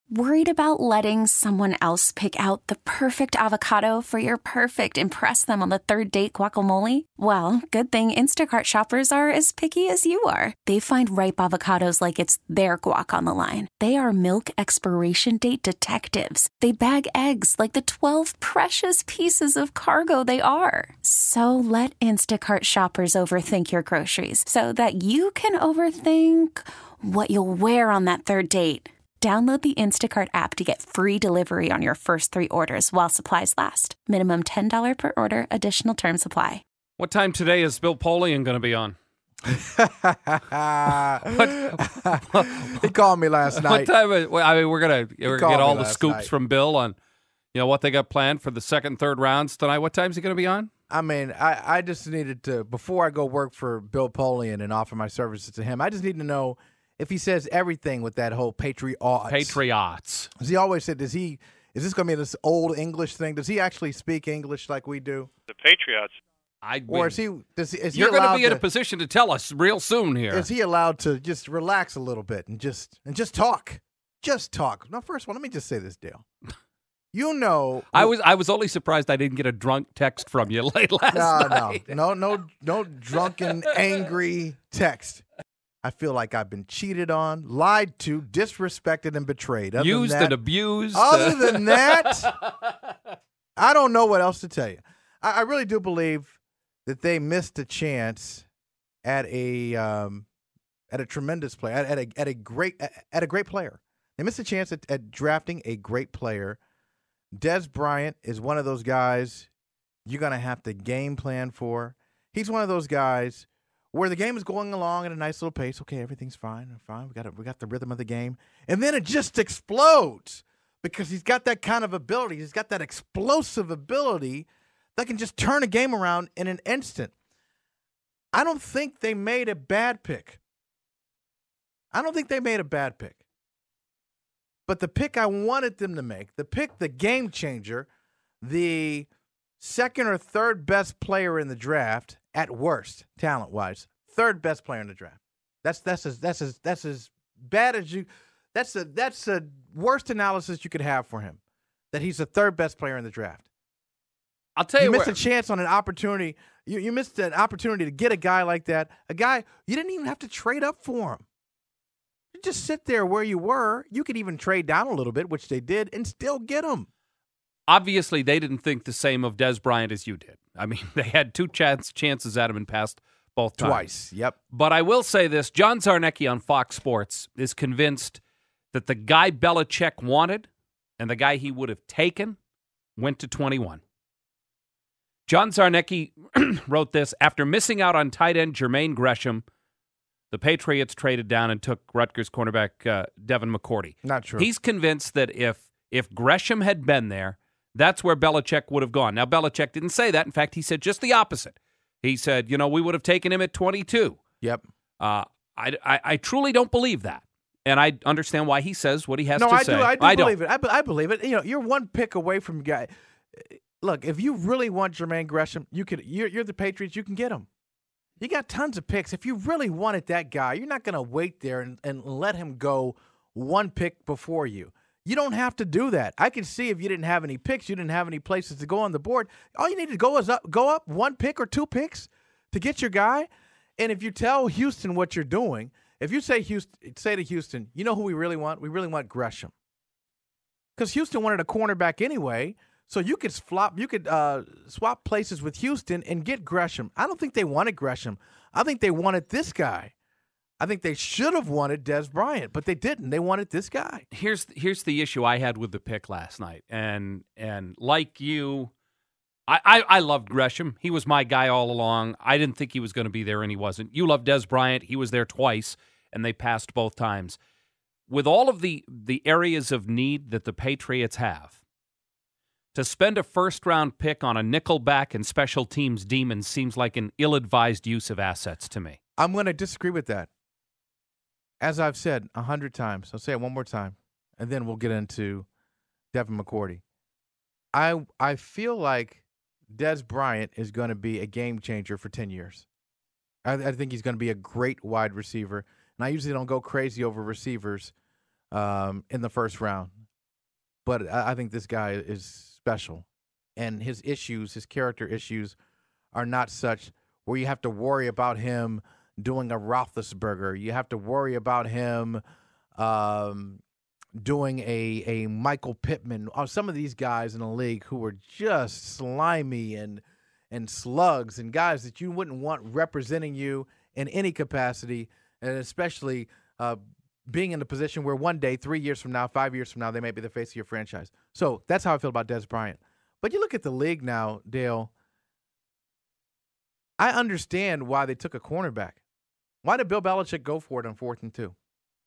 Worried about letting someone else pick out the perfect avocado for your perfect impress them on the third date guacamole? Well, good thing Instacart shoppers are as picky as you are. They find ripe avocados like it's their guac on the line. They are milk expiration date detectives. They bag eggs like the 12 precious pieces of cargo they are. So let Instacart shoppers overthink your groceries so that you can overthink what you'll wear on that third date. Download the Instacart app to get free delivery on your first 3 orders while supplies last. Minimum $10 per order. Additional terms apply. What time today is Bill Polian going to be on? He called me last night. What time? We're gonna get all the scoops night. from Bill on, what they got planned for the second and third rounds tonight. What time is he going to be on? I mean, I just needed to, before I go work for Bill Polian and offer my services to him, I just need to know if he says everything with that whole Patriots. Patriots. As he always said, is this going to be this old English thing? Does he actually speak English like we do? The Patriots. Or is he You're going to be in a position to tell us real soon here. Is he allowed to just relax a little bit and just talk? Just talk. Now, first of all, let me just say this, Dale. I was only surprised I didn't get a drunk text from you late last night. No drunken, angry text. I feel like I've been cheated on, lied to, disrespected, and betrayed. Used and abused. Other than that, I don't know what else to tell you. I really do believe that they missed a chance at a tremendous player, at a great player. They missed a chance at drafting a great player. Dez Bryant is one of those guys you're going to have to game plan for. He's one of those guys where the game is going along at a nice little pace. Okay, everything's fine. We got the rhythm of the game. And then it just explodes because he's got that kind of ability. He's got that explosive ability that can just turn a game around in an instant. I don't think they made a bad pick. But the pick I wanted them to make, the game changer, the second or third best player in the draft, at worst, talent-wise, third best player in the draft. That's as bad as you. That's the worst analysis you could have for him. That he's the third best player in the draft. I'll tell you, you missed a chance on an opportunity. You missed an opportunity to get a guy like that. A guy you didn't even have to trade up for him. You just sit there where you were. You could even trade down a little bit, which they did, and still get him. Obviously, they didn't think the same of Dez Bryant as you did. I mean, they had two chances at him and passed both times. Twice, yep. But I will say this. John Zarnecki on Fox Sports is convinced that the guy Belichick wanted and the guy he would have taken went to 21. John Zarnecki wrote this: after missing out on tight end Jermaine Gresham, the Patriots traded down and took Rutgers cornerback Devin McCourty. Not true. He's convinced that if Gresham had been there, that's where Belichick would have gone. Now, Belichick didn't say that. In fact, he said just the opposite. He said, we would have taken him at 22. Yep. I truly don't believe that. And I understand why he says what he has to say. No, I do believe it. I believe it. You're one pick away from guy. Look, if you really want Jermaine Gresham, you're the Patriots. You can get him. You got tons of picks. If you really wanted that guy, you're not going to wait there and let him go one pick before you. You don't have to do that. I can see if you didn't have any picks, you didn't have any places to go on the board. All you need to go up one pick or two picks to get your guy. And if you tell Houston what you're doing, if you say to Houston, you know who we really want? We really want Gresham. Because Houston wanted a cornerback anyway, so you could swap places with Houston and get Gresham. I don't think they wanted Gresham. I think they wanted this guy. I think they should have wanted Dez Bryant, but they didn't. They wanted this guy. Here's the issue I had with the pick last night, and like you, I loved Gresham. He was my guy all along. I didn't think he was going to be there, and he wasn't. You loved Dez Bryant. He was there twice, and they passed both times. With all of the areas of need that the Patriots have, to spend a first-round pick on a nickelback and special teams demon seems like an ill-advised use of assets to me. I'm going to disagree with that. As I've said 100 times, I'll say it one more time, and then we'll get into Devin McCourty. I feel like Dez Bryant is going to be a game changer for 10 years. I think he's going to be a great wide receiver, and I usually don't go crazy over receivers in the first round. but I think this guy is special. And his issues, his character issues, are not such where you have to worry about him doing a Roethlisberger. You have to worry about him doing a Michael Pittman. Some of these guys in the league who are just slimy and slugs and guys that you wouldn't want representing you in any capacity, and especially being in a position where one day, 3 years from now, 5 years from now, they may be the face of your franchise. So that's how I feel about Dez Bryant. But you look at the league now, Dale, I understand why they took a cornerback. Why did Bill Belichick go for it on 4th and 2?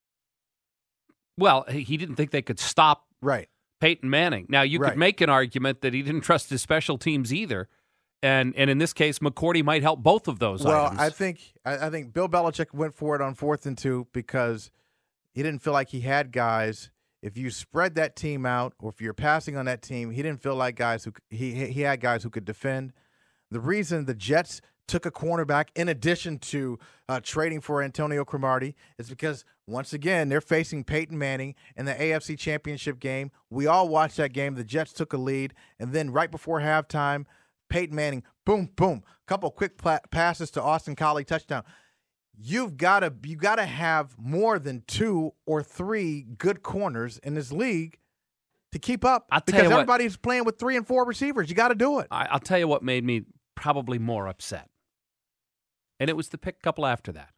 Well, he didn't think they could stop Peyton Manning. Now, you could make an argument that he didn't trust his special teams either. And in this case, McCourty might help both of those items. Well, I think Bill Belichick went for it on 4th and 2 because he didn't feel like he had guys. If you spread that team out, or if you're passing on that team, he didn't feel like guys who he had guys who could defend. The reason the Jets took a cornerback in addition to trading for Antonio Cromartie is because, once again, they're facing Peyton Manning in the AFC Championship game. We all watched that game. The Jets took a lead, and then right before halftime, Peyton Manning, boom, boom, couple quick passes to Austin Collie, touchdown. You gotta have more than 2 or 3 good corners in this league to keep up. Because everybody's playing with 3 and 4 receivers. You got to do it. I'll tell you what made me probably more upset, and it was the pick couple after that.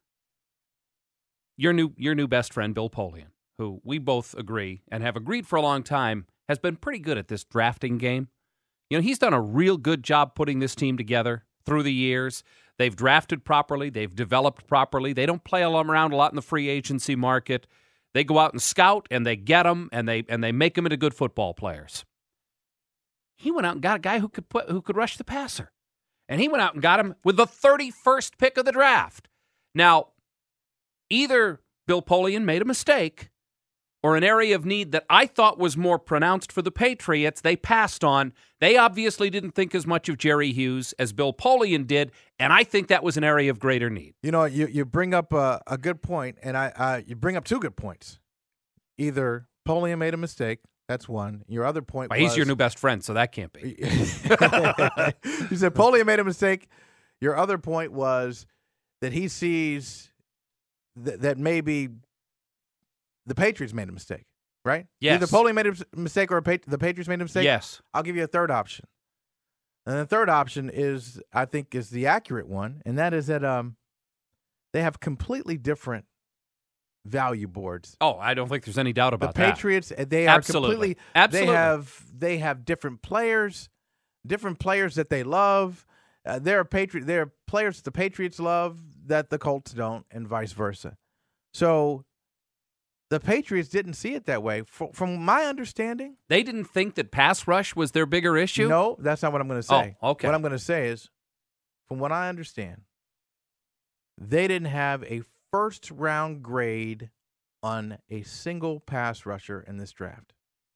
Your new best friend Bill Polian, who we both agree and have agreed for a long time, has been pretty good at this drafting game. You know, he's done a real good job putting this team together through the years. They've drafted properly. They've developed properly. They don't play around a lot in the free agency market. They go out and scout, and they get them, and they make them into good football players. He went out and got a guy who could rush the passer, and he went out and got him with the 31st pick of the draft. Now, either Bill Polian made a mistake, or an area of need that I thought was more pronounced for the Patriots, they passed on. They obviously didn't think as much of Jerry Hughes as Bill Polian did, and I think that was an area of greater need. You know, you bring up a good point, and you bring up 2 good points. Either Polian made a mistake, that's one. Your other point was... He's your new best friend, so that can't be. You said Polian made a mistake. Your other point was that he sees that maybe the Patriots made a mistake, right? Yes. Either Polian made a mistake or the Patriots made a mistake? Yes. I'll give you a third option. And the third option is, I think, is the accurate one, and that is that they have completely different value boards. Oh, I don't think there's any doubt about that. The Patriots, they are Absolutely. completely. They have different players that they love. There are players that the Patriots love that the Colts don't, and vice versa. So the Patriots didn't see it that way. From my understanding, they didn't think that pass rush was their bigger issue? No, that's not what I'm going to say. Oh, okay. What I'm going to say is, from what I understand, they didn't have a first-round grade on a single pass rusher in this draft.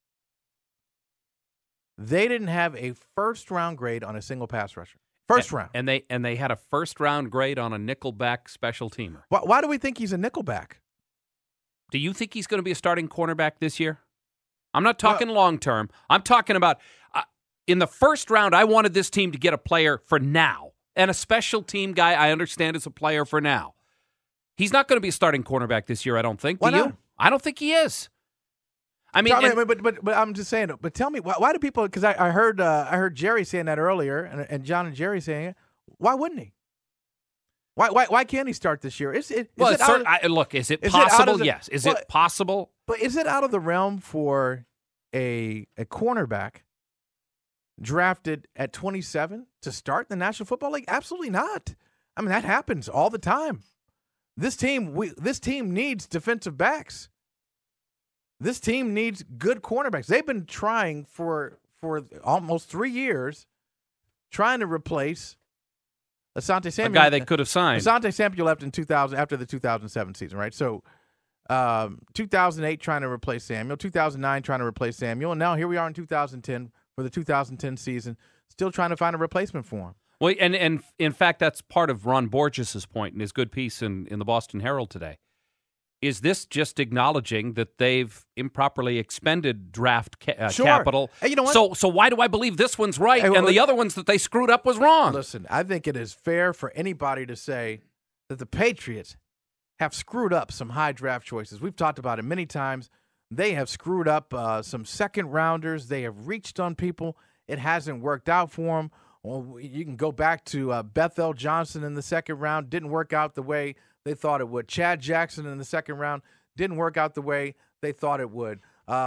They didn't have a first-round grade on a single pass rusher. First round. And they had a first-round grade on a nickelback special teamer. Why do we think he's a nickelback? Do you think he's going to be a starting cornerback this year? I'm not talking long-term. I'm talking about in the first round, I wanted this team to get a player for now. And a special team guy, I understand, is a player for now. He's not going to be a starting cornerback this year, I don't think. Why do you? not? I don't think he is. I mean, but I'm just saying. But tell me, why do people? Because I heard Jerry saying that earlier, and John and Jerry saying it. Why wouldn't he? Why can't he start this year? Is it possible? Yes. Is it possible? But is it out of the realm for a cornerback drafted at 27 to start in the National Football League? Absolutely not. I mean, that happens all the time. This team needs defensive backs. This team needs good cornerbacks. They've been trying for almost 3 years, trying to replace Asante Samuel. A guy they could have signed. Asante Samuel left in 2000 after the 2007 season, right? So 2008 trying to replace Samuel, 2009 trying to replace Samuel, and now here we are in 2010 for the 2010 season, still trying to find a replacement for him. Well, and in fact, that's part of Ron Borges' point in his good piece in the Boston Herald today, is this just acknowledging that they've improperly expended draft Sure. capital? Hey, you know what? So why do I believe this one's right Hey, and the other ones that they screwed up was wrong? Listen, I think it is fair for anybody to say that the Patriots have screwed up some high draft choices. We've talked about it many times. They have screwed up some second rounders. They have reached on people. It hasn't worked out for them. Well, you can go back to Bethel Johnson in the second round. Didn't work out the way they thought it would. Chad Jackson in the second round didn't work out the way they thought it would.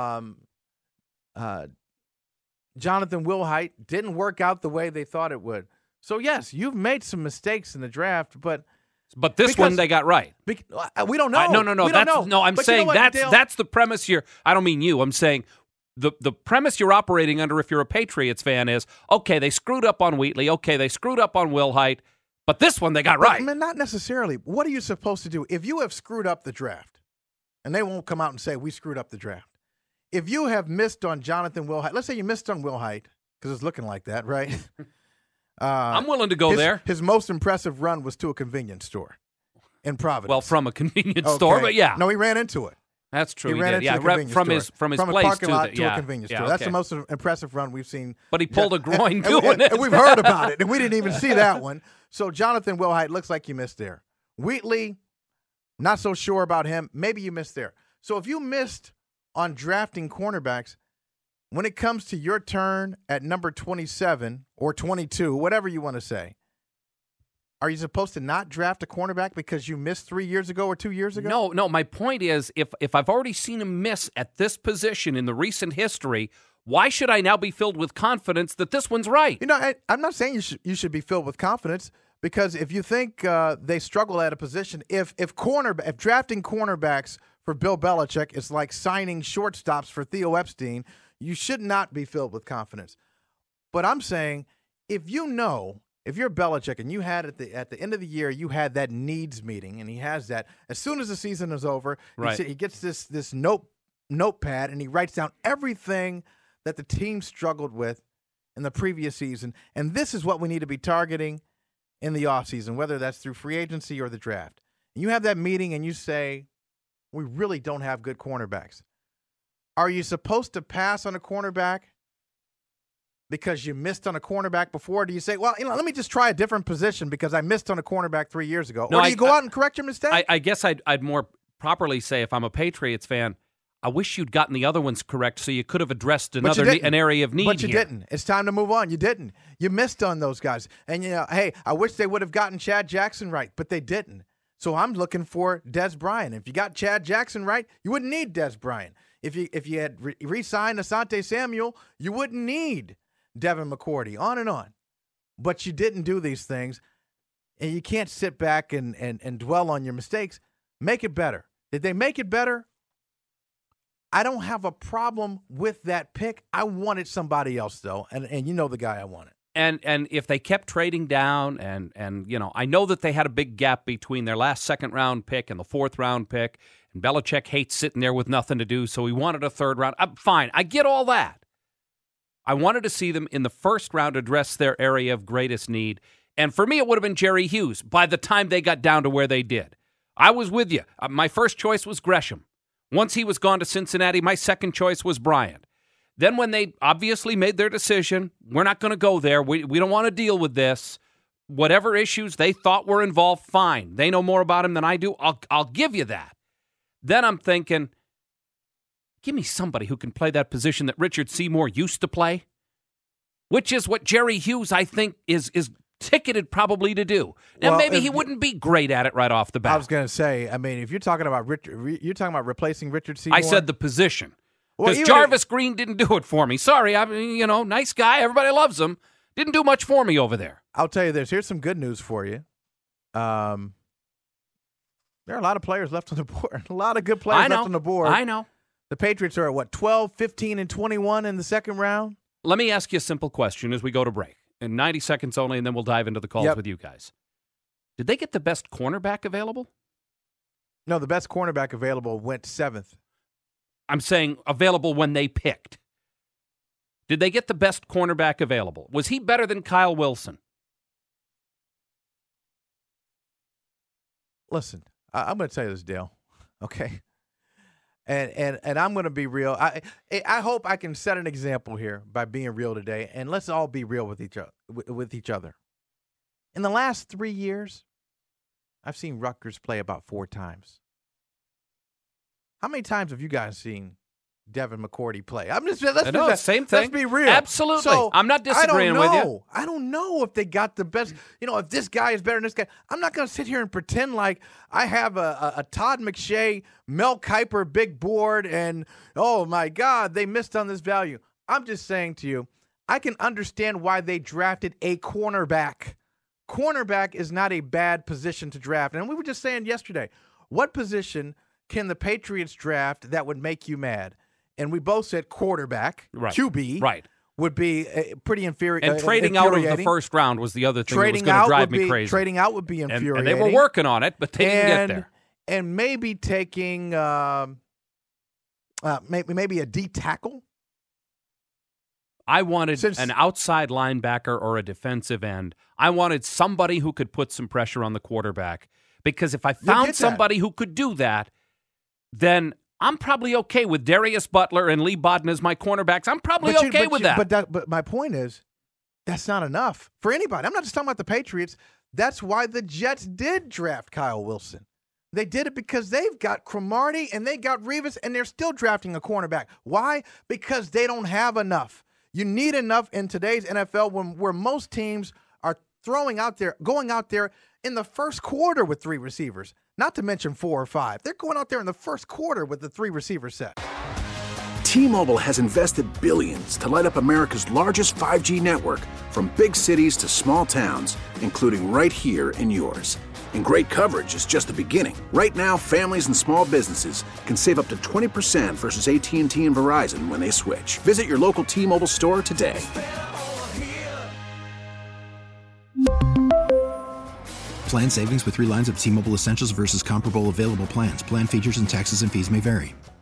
Jonathan Wilhite didn't work out the way they thought it would. So, yes, you've made some mistakes in the draft, but this one they got right. We don't know. No. We don't know. No, I'm But saying you know what, Dale? that's the premise here. I don't mean you. I'm saying the premise you're operating under if you're a Patriots fan is, okay, they screwed up on Wheatley. Okay, they screwed up on Wilhite. But this one they got right. I mean, not necessarily. What are you supposed to do? If you have screwed up the draft, and they won't come out and say, we screwed up the draft. If you have missed on Jonathan Wilhite, let's say you missed on Wilhite, because it's looking like that, right? I'm willing to go there. His most impressive run was to a convenience store in Providence. Well, from a convenience store, but yeah. No, he ran into it. That's true. He ran into the convenience store. From his a place parking lot to yeah. a convenience Yeah, store. That's okay. the most impressive run we've seen. But he pulled a groin and doing it. And we've heard about it, and we didn't even see that one. So Jonathan Wilhite looks like you missed there. Wheatley, not so sure about him. Maybe you missed there. So if you missed on drafting cornerbacks, when it comes to your turn at number 27 or 22, whatever you want to say, are you supposed to not draft a cornerback because you missed 3 years ago or 2 years ago? No. My point is, if I've already seen him miss at this position in the recent history, why should I now be filled with confidence that this one's right? You know, I'm not saying you should be filled with confidence, because if you think they struggle at a position, if drafting cornerbacks for Bill Belichick is like signing shortstops for Theo Epstein, you should not be filled with confidence. But I'm saying, if you're Belichick and you had at the end of the year, you had that needs meeting, and he has that as soon as the season is over, right. He gets this notepad and he writes down everything that the team struggled with in the previous season, and this is what we need to be targeting in the offseason, whether that's through free agency or the draft. And you have that meeting and you say, we really don't have good cornerbacks. Are you supposed to pass on a cornerback because you missed on a cornerback before? Do you say, well, let me just try a different position because I missed on a cornerback 3 years ago? No, or do you go out and correct your mistake? I guess I'd more properly say, if I'm a Patriots fan, I wish you'd gotten the other ones correct so you could have addressed an area of need. But you here. didn't. It's time to move on. You didn't. You missed on those guys. And, hey, I wish they would have gotten Chad Jackson right, but they didn't. So I'm looking for Des Bryant. If you got Chad Jackson right, you wouldn't need Des Bryant. If you had re-signed Asante Samuel, you wouldn't need Devin McCourty, on and on. But you didn't do these things, and you can't sit back and dwell on your mistakes. Make it better. Did they make it better? I don't have a problem with that pick. I wanted somebody else, though, and you know the guy I wanted. And if they kept trading down, and I know that they had a big gap between their last second-round pick and the fourth-round pick, and Belichick hates sitting there with nothing to do, so he wanted a third round. Fine, I get all that. I wanted to see them in the first round address their area of greatest need, and for me it would have been Jerry Hughes by the time they got down to where they did. I was with you. My first choice was Gresham. Once he was gone to Cincinnati, my second choice was Bryant. Then when they obviously made their decision, we're not going to go there. We don't want to deal with this. Whatever issues they thought were involved, fine. They know more about him than I do. I'll give you that. Then I'm thinking, give me somebody who can play that position that Richard Seymour used to play, which is what Jerry Hughes, I think, is ticketed probably to do. Now, maybe he wouldn't be great at it right off the bat. I was going to say, I mean, if you're talking about replacing Richard Seymour. I said the position. Because Jarvis Green didn't do it for me. Sorry, nice guy. Everybody loves him. Didn't do much for me over there. I'll tell you this. Here's some good news for you. There are a lot of players left on the board. A lot of good players left on the board. I know. The Patriots are at, 12, 15, and 21 in the second round? Let me ask you a simple question as we go to break. In 90 seconds only, and then we'll dive into the calls with you guys. Did they get the best cornerback available? No, the best cornerback available went 7th. I'm saying available when they picked. Did they get the best cornerback available? Was he better than Kyle Wilson? Listen, I'm going to tell you this, Dale. Okay. And I'm going to be real. I hope I can set an example here by being real today, and let's all be real with each other. In the last 3 years, I've seen Rutgers play about 4 times. How many times have you guys seen Devin McCourty play? Same thing. Let's be real. Absolutely. So, I'm not disagreeing with you. I don't know if they got the best. If this guy is better than this guy. I'm not going to sit here and pretend like I have a Todd McShay, Mel Kiper big board, and, oh, my God, they missed on this value. I'm just saying to you, I can understand why they drafted a cornerback. Cornerback is not a bad position to draft. And we were just saying yesterday, what position can the Patriots draft that would make you mad? And we both said quarterback, right. QB, right. would be pretty inferior. And trading out of the first round was the other thing that was going to drive me crazy. Trading out would be infuriating. And they were working on it, but they didn't get there. And maybe taking maybe a D tackle. I wanted an outside linebacker or a defensive end. I wanted somebody who could put some pressure on the quarterback. Because if I found somebody who could do that, then I'm probably okay with Darius Butler and Lee Bodden as my cornerbacks. I'm probably okay with that. But my point is, that's not enough for anybody. I'm not just talking about the Patriots. That's why the Jets did draft Kyle Wilson. They did it because they've got Cromartie and they got Revis, and they're still drafting a cornerback. Why? Because they don't have enough. You need enough in today's NFL where most teams are going out there in the first quarter with 3 receivers. Not to mention 4 or 5. They're going out there in the first quarter with the 3 receiver set. T-Mobile has invested billions to light up America's largest 5G network, from big cities to small towns, including right here in yours. And great coverage is just the beginning. Right now, families and small businesses can save up to 20% versus AT&T and Verizon when they switch. Visit your local T-Mobile store today. Plan savings with 3 lines of T-Mobile Essentials versus comparable available plans. Plan features and taxes and fees may vary.